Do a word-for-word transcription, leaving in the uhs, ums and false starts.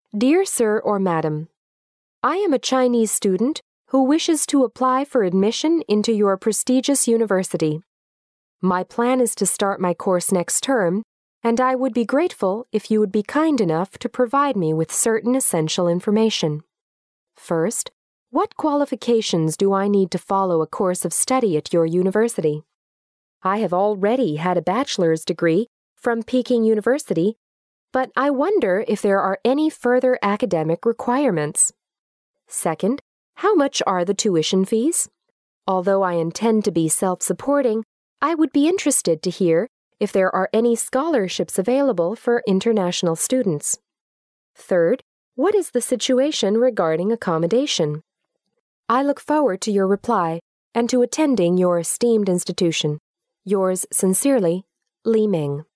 Dear Sir or Madam, I am a Chinese student who wishes to apply for admission into your prestigious university. My plan is to start my course next term, and I would be grateful if you would be kind enough to provide me with certain essential information. First, what qualifications do I need to follow a course of study at your university? I have already had a bachelor's degree from Peking University, but I wonder if there are any further academic requirements. Second, how much are the tuition fees? Although I intend to be self-supporting, I would be interested to hear if there are any scholarships available for international students. Third, what is the situation regarding accommodation? I look forward to your reply and to attending your esteemed institution. Yours sincerely, Li Ming.